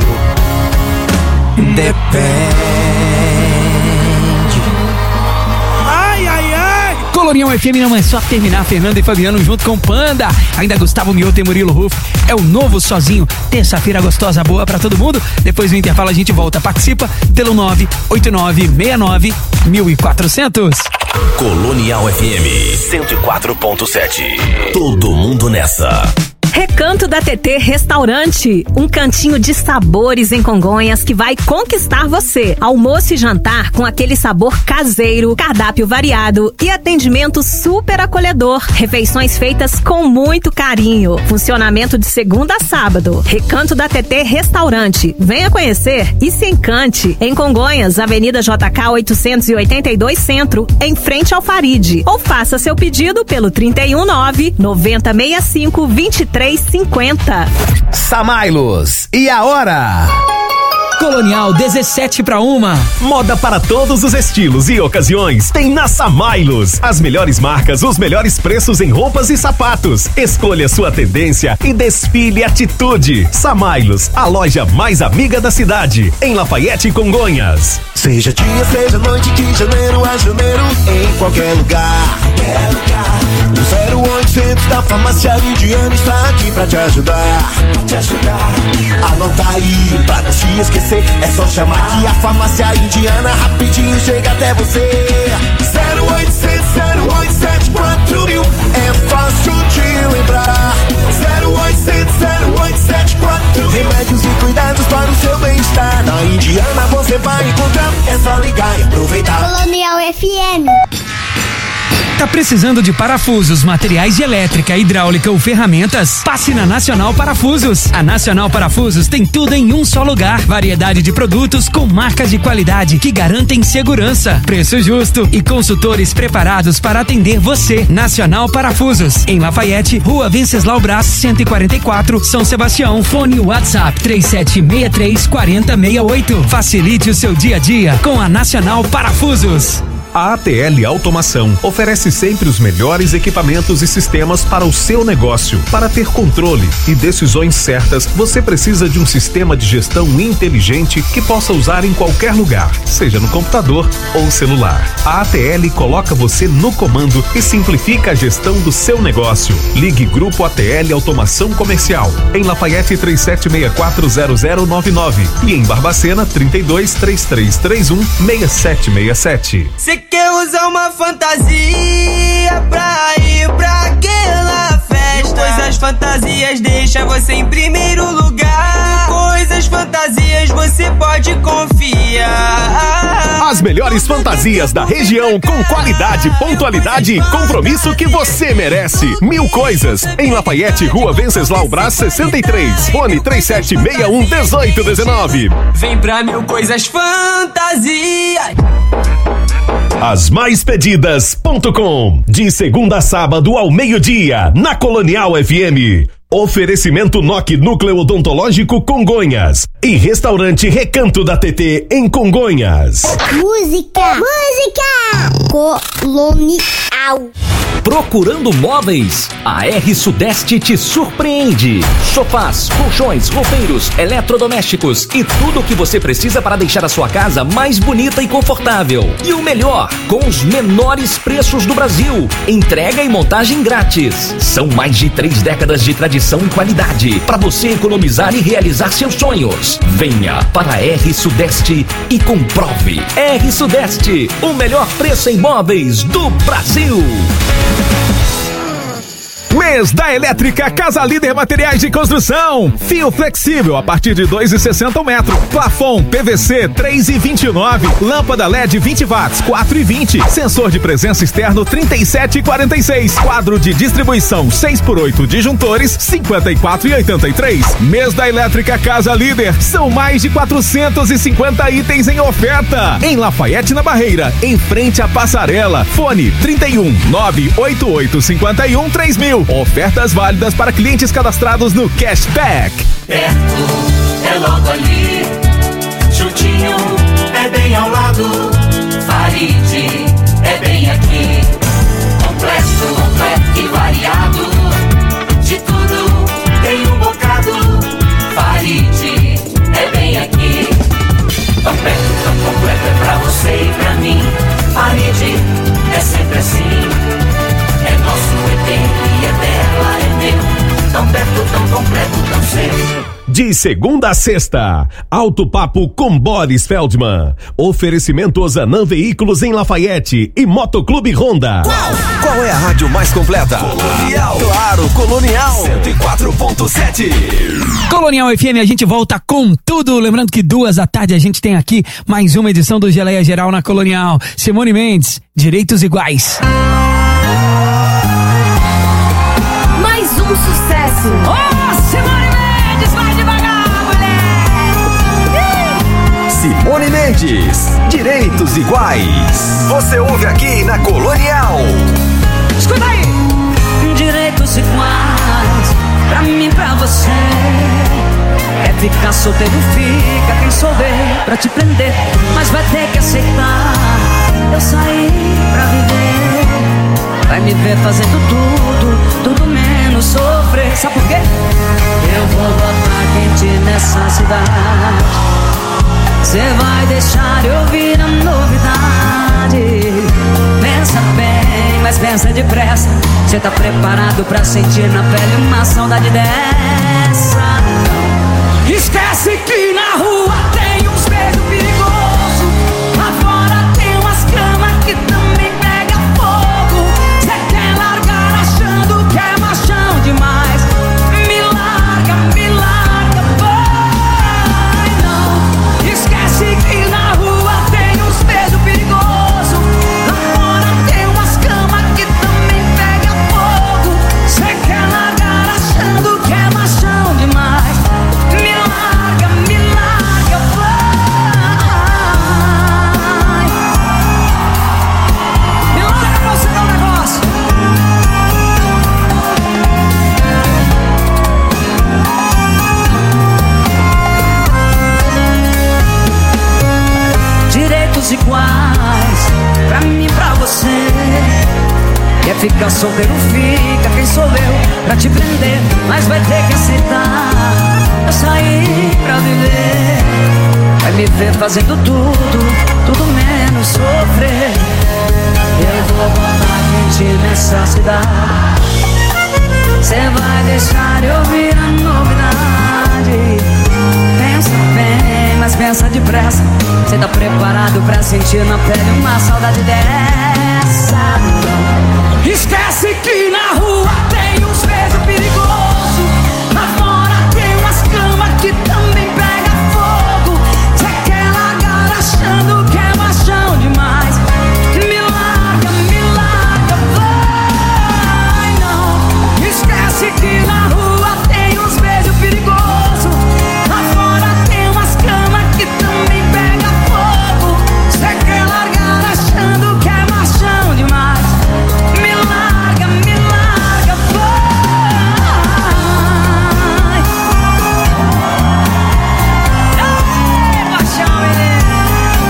depende. Ai, ai, ai. Colonial F M não é só terminar Fernando e Fabiano junto com Panda. Ainda Gustavo Mioto e Murilo Rufo. É o novo Sozinho. Terça-feira gostosa, boa pra todo mundo. Depois do intervalo a gente volta. Participa pelo nove oito nove seis nove mil e quatrocentos. Colonial F M cento e quatro ponto sete. Todo mundo nessa. Recanto da T T Restaurante, um cantinho de sabores em Congonhas que vai conquistar você. Almoço e jantar com aquele sabor caseiro, cardápio variado e atendimento super acolhedor. Refeições feitas com muito carinho. Funcionamento de segunda a sábado. Recanto da T T Restaurante. Venha conhecer e se encante. Em Congonhas, Avenida J K oitocentos e oitenta e dois Centro, em frente ao Faride. Ou faça seu pedido pelo trinta e um nove, noventa sessenta e cinco, vinte e três cinquenta. Samailos, e a hora? Colonial, dezessete para uma. Moda para todos os estilos e ocasiões tem na Samailos. As melhores marcas, os melhores preços em roupas e sapatos. Escolha sua tendência e desfile atitude. Samailos, a loja mais amiga da cidade, em Lafayette e Congonhas. Seja dia, seja noite, de janeiro a janeiro, em qualquer lugar. Qualquer lugar. O zero oitocentos da farmácia Lidiane está aqui pra te ajudar. Te ajudar. Anota aí, pra não se esquecer. É só chamar que a farmácia indiana rapidinho chega até você. Zero oitocentos, zero oito sete quatro mil. É fácil de lembrar. Zero oitocentos, zero oito sete quatro mil. Remédios e cuidados para o seu bem-estar. Na Indiana você vai encontrar. É só ligar e aproveitar. Colonial F M. Tá precisando de parafusos, materiais de elétrica, hidráulica ou ferramentas? Passe na Nacional Parafusos. A Nacional Parafusos tem tudo em um só lugar. Variedade de produtos com marcas de qualidade que garantem segurança, preço justo e consultores preparados para atender você. Nacional Parafusos, em Lafayette, Rua Venceslau Braz, cento e quarenta e quatro, São Sebastião. Fone WhatsApp três sete seis três, quatro zero seis oito. Facilite o seu dia a dia com a Nacional Parafusos. A ATL Automação oferece sempre os melhores equipamentos e sistemas para o seu negócio. Para ter controle e decisões certas, você precisa de um sistema de gestão inteligente que possa usar em qualquer lugar, seja no computador ou celular. A ATL coloca você no comando e simplifica a gestão do seu negócio. Ligue Grupo A T L Automação Comercial, em Lafayette três sete seis quatro zero zero nove nove e em Barbacena trinta e dois, trinta e três trinta e um, seis sete seis sete. Cê quer usar uma fantasia pra ir pra aquela festa? Coisas fantasias deixa você em primeiro lugar. Coisas fantasias você pode confiar. As melhores fantasias da região com qualidade, pontualidade e compromisso que você merece. Mil Coisas, em Lafayette, Rua Venceslau Braz sessenta e três. Fone três sete seis um, um oito um nove. Vem pra Mil Coisas Fantasias. As mais pedidas ponto com, de segunda a sábado ao meio-dia, na Colonial F M. Oferecimento N O C Núcleo Odontológico Congonhas e Restaurante Recanto da T T em Congonhas. Música, música, Colonial. Procurando móveis? A R Sudeste te surpreende. Sofás, colchões, roupeiros, eletrodomésticos e tudo o que você precisa para deixar a sua casa mais bonita e confortável. E o melhor, com os menores preços do Brasil. Entrega e montagem grátis. São mais de três décadas de tradição e qualidade para você economizar e realizar seus sonhos. Venha para a R Sudeste e comprove. R Sudeste, o melhor preço em móveis do Brasil. Mês da Elétrica Casa Líder Materiais de Construção. Fio flexível a partir de dois e sessenta o metro. Plafon P V C três e vinte e nove. Lâmpada L E D vinte watts quatro e vinte. Sensor de presença externo trinta e sete e quarenta e seis. Quadro de distribuição seis por oito disjuntores cinquenta e quatro e oitenta e três. Mês da Elétrica Casa Líder. São mais de quatrocentos e cinquenta itens em oferta. Em Lafayette na Barreira, em frente à passarela. Fone trinta e um, nove oito oito cinco um, três mil. Ofertas válidas para clientes cadastrados no Cashback. Perto, é logo ali. Juntinho, é bem ao lado. Faride, é bem aqui. Completo, completo e variado. De tudo, tem um bocado. Faride, é bem aqui. Tão perto, tão completo é pra você e pra mim. Faride, é sempre assim. De segunda a sexta, Alto Papo com Boris Feldman. Oferecimento Zanam Veículos em Lafayette e Motoclube Honda. Qual? Qual é a rádio mais completa? Colonial. Claro, Colonial. cento e quatro ponto sete. Colonial F M, a gente volta com tudo. Lembrando que duas da tarde a gente tem aqui mais uma edição do Geleia Geral na Colonial. Simone Mendes, Direitos Iguais. Mais um sucesso. Oh, Simone Mendes, vai devagar, mulher. Simone Mendes, Direitos Iguais. Você ouve aqui na Colonial. Escuta aí. Direitos iguais, pra mim, pra você. É ficar solteiro, fica quem souber pra te prender, mas vai ter que aceitar. Eu saí pra viver, vai me ver fazendo tudo, tudo menos sofrer. Sabe por quê? Eu vou botar quente nessa cidade. Cê vai deixar eu ouvir a novidade. Pensa bem, mas pensa depressa. Cê tá preparado pra sentir na pele uma saudade dessa? Esquece que na rua tem uns beijos perigosos. Lá fora tem umas camas que também pega fogo. Cê quer largar achando que é machão demais. Me larga, me larga, vai não. Esquece que na rua tem uns beijos perigosos. Lá fora tem umas camas que também pega fogo. Cê quer largar achando que é machão demais. Me larga, me larga, vai. Me larga pra você dar um negócio. Direitos iguais, pra mim e pra você. Quer ficar solteiro, fica quem sou eu pra te prender, mas vai ter que aceitar. Eu saí pra viver, vai me ver fazendo tudo, tudo menos sofrer. Eu vou botar quente nessa cidade. Cê vai deixar eu ouvir a novidade. Pensa bem, mas pensa depressa. Cê tá preparado pra sentir na pele uma saudade dessa? Não. Esquece que na rua tem uns beijos perigosos. Lá fora tem umas camas que também pega fogo. Cê quer largar achando que é machão demais. Me larga, me larga, vai não. Esquece que na rua tem uns beijos perigosos. Lá fora tem umas camas que também pega fogo. Cê quer largar achando que é machão demais. Me larga, me larga, vai. Ei, paixão, menino.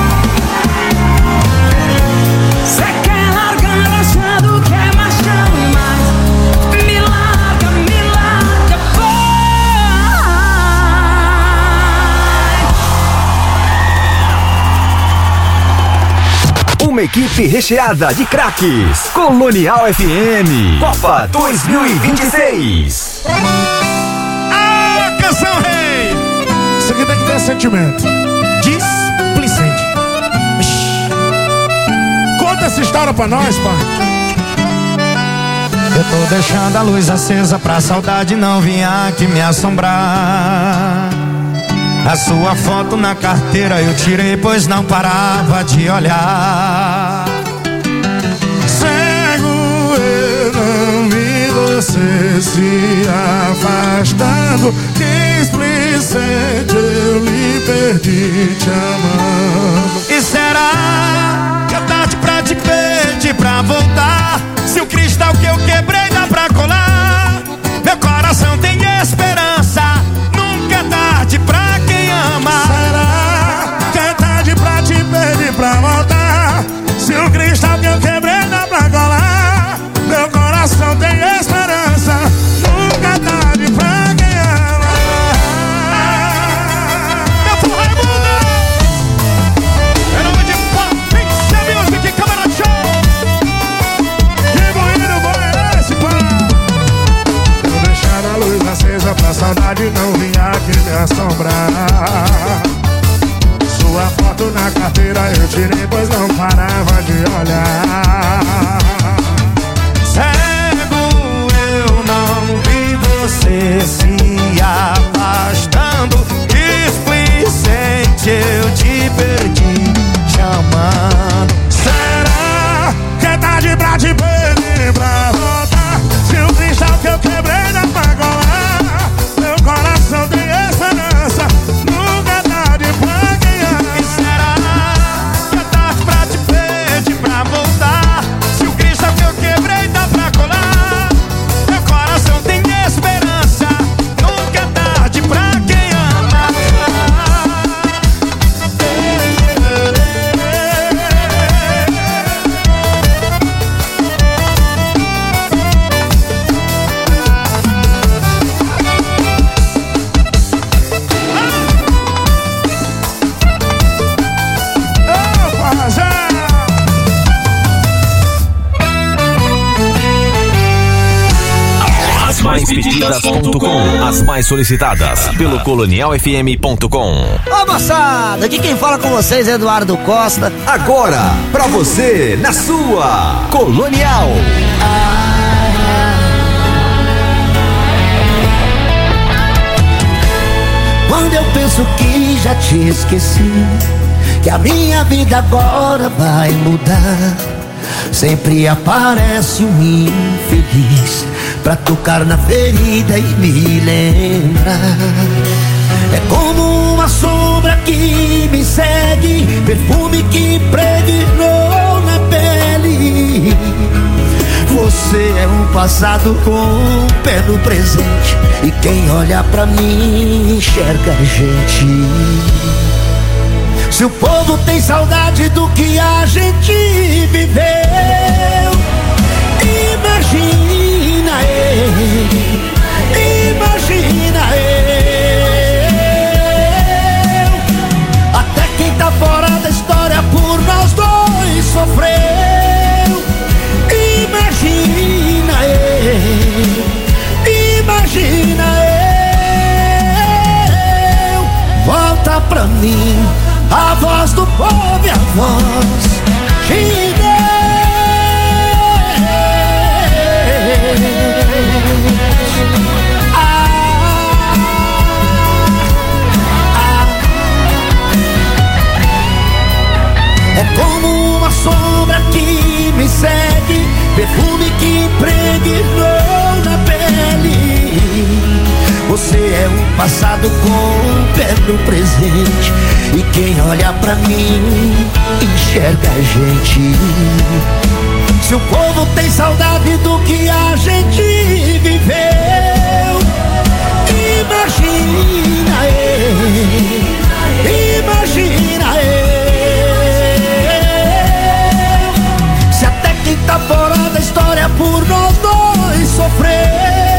Cê quer largar achando que é machão demais. Me larga, me larga, vai. Uma equipe recheada de craques. Colonial F M. Copa dois mil e vinte e seis. Ah, canção rei! Isso aqui tem que ter sentimento. Displicente. Conta essa história pra nós, pai. Eu tô deixando a luz acesa pra saudade não vir aqui me assombrar. A sua foto na carteira eu tirei, pois não parava de olhar. Cego eu não vi você se afastando. Displicente eu lhe perdi te amando. E será que é tarde pra te pedir pra voltar? Se o cristal que eu quebrei dá pra colar. Meu coração tem esperança, nunca é tarde pra quem ama. Será que é tarde pra te pedir pra voltar? Se o cristal que eu quebrei dá pra colar. Meu coração tem esperança, nunca é tarde pra quem ama. Meu povo é mundo. Em nome de Pop Music, Câmara Show. Que bonito, bom é esse, pá. na carteira eu tirei, pois não parava de olhar. Cego, eu não vi você se afastando. Displicente, eu te perdi te amando. Será que é tarde pra te pedir pra voltar? Se o cristal que eu quebrei dá pra colar, meu coração tem esperança, nunca é tarde pra quem ama. E será que é tarde pra te pedir pra voltar? Se o cristal que eu quebrei dá pra colar, meu coração tem esperança, nunca é tarde pra quem ama. As mais pedidas ponto com, as mais solicitadas pelo colonial f m ponto com. Ô moçada, aqui quem fala com vocês é Eduardo Costa. Agora, pra você, na sua Colonial. Quando eu penso que já te esqueci, que a minha vida agora vai mudar, sempre aparece um infeliz pra tocar na ferida e me lembrar. É como uma sombra que me segue, perfume que impregnou na pele. Você é um passado com um pé no presente, e quem olha pra mim enxerga a gente. Se o povo tem saudade do que a gente viveu, imagina eu, imagina eu. Até quem tá fora da história por nós dois sofreu. Imagina eu, imagina eu. Volta pra mim a voz do povo e a voz de Deus. Ah, ah. É como uma sombra que me segue, perfume que impregnou na pele. Você é um passado com um pé no presente, e quem olha pra mim enxerga a gente. Se o povo tem saudade do que a gente viveu, imagina eu, imagina eu. Se até quem tá fora da história por nós dois sofreu,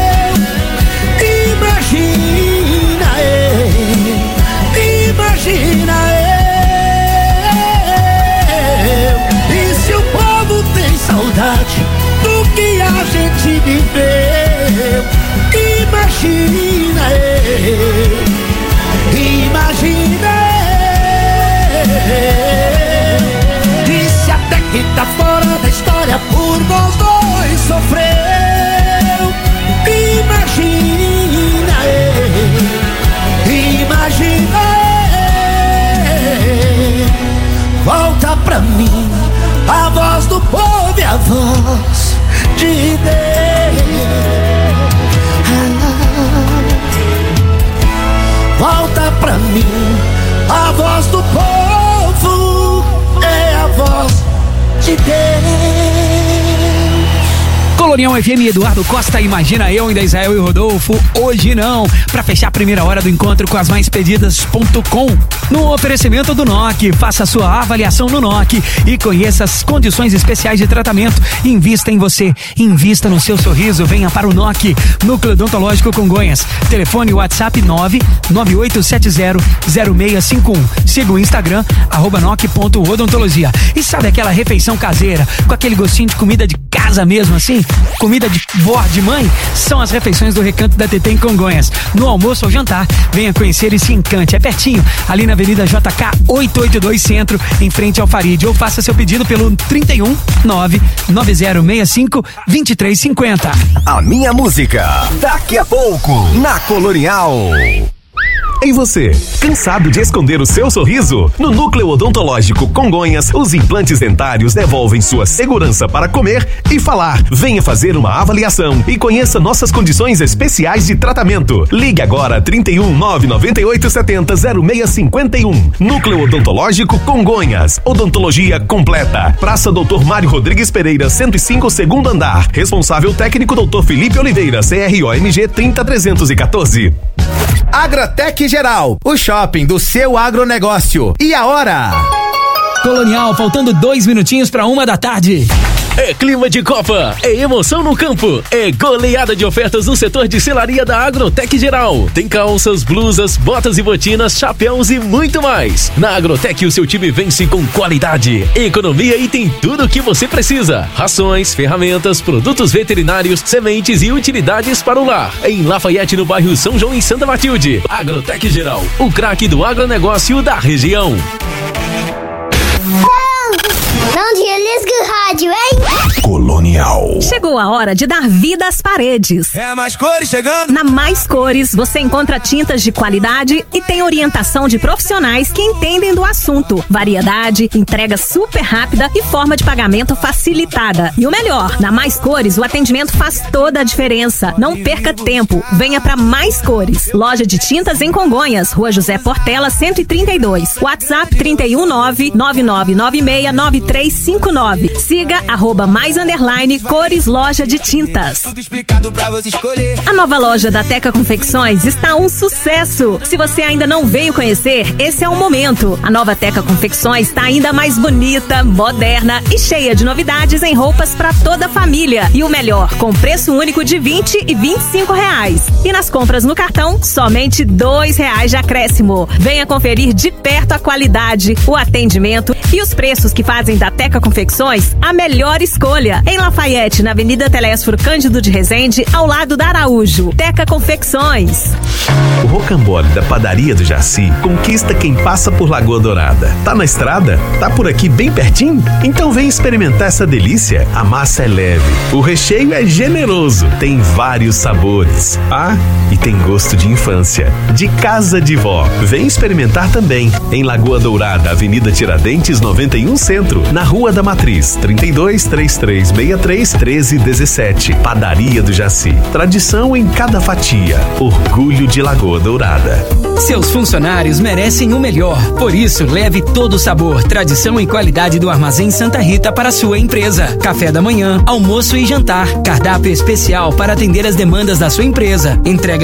imagina eu, imagina eu. E se o povo tem saudade do que a gente viveu, imagina eu, imagina eu. E se até quem tá fora da história por nós dois sofreu, imagina eu, imagina eu. Volta pra mim a voz do povo e a voz de Deus. Volta pra mim a voz do povo, é a voz de Deus. Colonial F M, Eduardo Costa, imagina eu, ainda Israel e Rodolfo, hoje não, pra fechar a primeira hora do encontro com as mais pedidas ponto com. No oferecimento do N O C, faça a sua avaliação no N O C e conheça as condições especiais de tratamento. Invista em você, invista no seu sorriso, venha para o N O C, Núcleo Odontológico Congonhas. Telefone WhatsApp nove nove oito sete zero zero seis cinco um. Siga o Instagram, arroba noc ponto odontologia. E sabe aquela refeição caseira, com aquele gostinho de comida de casa casa mesmo, assim, comida de vó, de mãe, são as refeições do Recanto da T T em Congonhas. No almoço ou jantar, venha conhecer e se encante. É pertinho, ali na Avenida J K oitocentos e oitenta e dois Centro, em frente ao Farid. Ou faça seu pedido pelo trinta e um, nove nove zero seis cinco, dois três cinco zero. A minha música, daqui a pouco, na Colonial. E você, cansado de esconder o seu sorriso? No Núcleo Odontológico Congonhas, os implantes dentários devolvem sua segurança para comer e falar. Venha fazer uma avaliação e conheça nossas condições especiais de tratamento. Ligue agora trinta e um, nove nove oito sete zero, zero seis cinco um. Núcleo Odontológico Congonhas. Odontologia completa. Praça doutor Mário Rodrigues Pereira, cento e cinco, segundo andar. Responsável técnico doutor Felipe Oliveira, C R O M G trinta trezentos e quatorze. Agrotec Geral, o shopping do seu agronegócio. E a hora? Colonial, faltando dois minutinhos para uma da tarde. É clima de Copa, é emoção no campo, é goleada de ofertas no setor de selaria da Agrotec Geral. Tem calças, blusas, botas e botinas, chapéus e muito mais. Na Agrotec o seu time vence com qualidade, economia e tem tudo o que você precisa. Rações, ferramentas, produtos veterinários, sementes e utilidades para o lar. Em Lafayette, no bairro São João, em Santa Matilde. Agrotec Geral, o craque do agronegócio da região. Não desliga o rádio, hein? Colonial. Chegou a hora de dar vida às paredes. É a Mais Cores chegando. Na Mais Cores, você encontra tintas de qualidade e tem orientação de profissionais que entendem do assunto. Variedade, entrega super rápida e forma de pagamento facilitada. E o melhor, na Mais Cores, o atendimento faz toda a diferença. Não perca tempo. Venha pra Mais Cores. Loja de tintas em Congonhas, Rua José Portela, cento e trinta e dois. WhatsApp trinta e um, nove nove nove nove seis nove três cinco nove. Siga arroba mais underline Cores Loja de Tintas. A nova loja da Teca Confecções está um sucesso. Se você ainda não veio conhecer, esse é o momento. A nova Teca Confecções está ainda mais bonita, moderna e cheia de novidades em roupas para toda a família. E o melhor, com preço único de vinte e vinte e cinco reais. E nas compras no cartão, somente dois reais de acréscimo. Venha conferir de perto a qualidade, o atendimento e os preços que fazem da Teca Confecções a melhor escolha. Em Lafayette, na Avenida Telésforo Cândido de Resende, ao lado da Araújo. Teca Confecções. O rocambole da padaria do Jaci conquista quem passa por Lagoa Dourada. Tá na estrada? Tá por aqui bem pertinho? Então vem experimentar essa delícia. A massa é leve, o recheio é generoso, tem vários sabores. Ah, e tem gosto de infância, de casa de vó. Vem experimentar também. Em Lagoa Dourada, Avenida Tiradentes noventa e um Centro, na Rua da Matriz, trinta e dois, trinta e três, sessenta e três, treze, dezessete. Padaria do Jaci. Tradição em cada fatia. Orgulho de Lagoa Dourada. Seus funcionários merecem o melhor. Por isso, leve todo o sabor, tradição e qualidade do Armazém Santa Rita para a sua empresa. Café da manhã, almoço e jantar. Cardápio especial para atender as demandas da sua empresa. Entrega